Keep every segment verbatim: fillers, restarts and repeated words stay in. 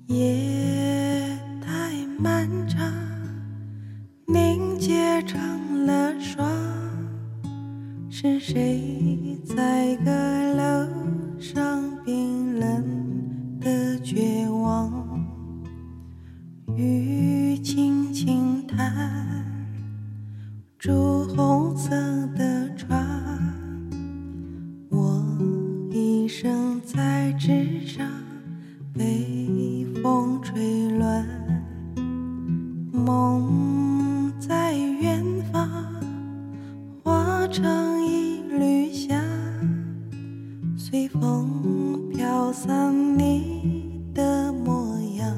夜太漫长，凝结成了霜。是谁在阁楼上冰冷的绝望？雨轻轻弹，朱红色的窗，我一生在纸上被风吹乱，梦在远方化成一缕香，随风飘散你的模样。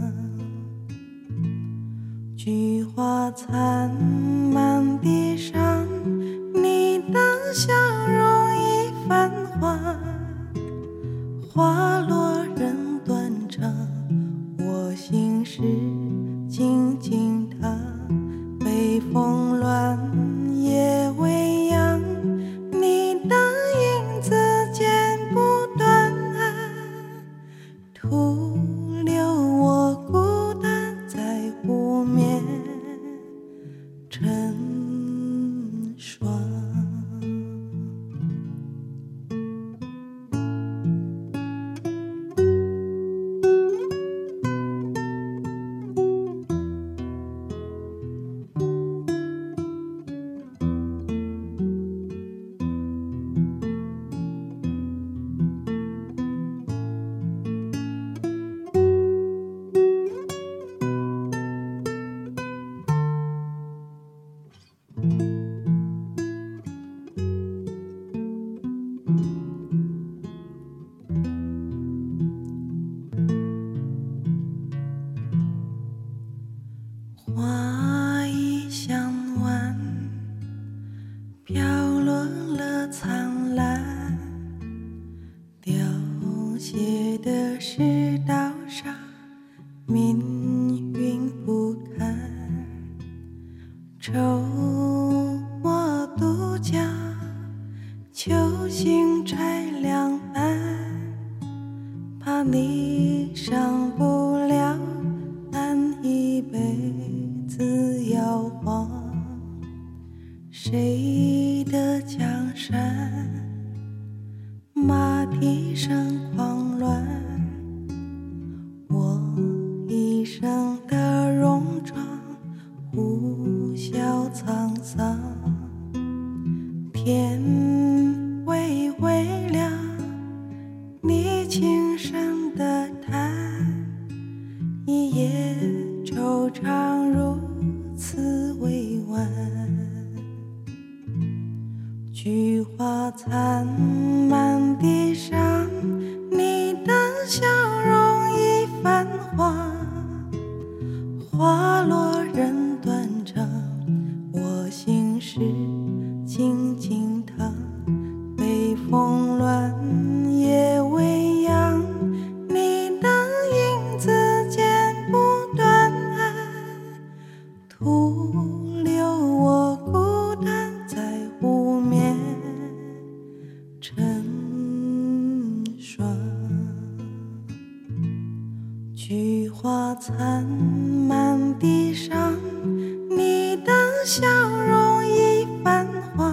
菊花残满地上，你的笑容已泛黄，花落人断肠，我心事静静淌，北风乱夜未央，你的影子剪不断，徒留我孤单在湖面成霜。花已香完，飘落了苍蓝，凋谢的世道上命运不堪，愁我独家，球星拆两半，怕你上不了岸，一辈子摇晃。谁的江山马蹄声狂乱，我一生的戎装呼啸沧桑。天微微亮，你轻声的叹，一夜惆怅如此委婉。菊花残满地上，你的笑容已泛黄，花落人断肠，我心事静静淌，北风乱夜未央，你的影子剪不断，徒留我孤单在湖面成霜。菊花残满地上，你的笑容已泛黄，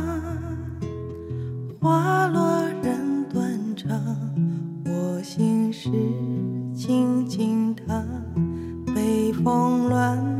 花落人断肠，我心事静静淌，北风乱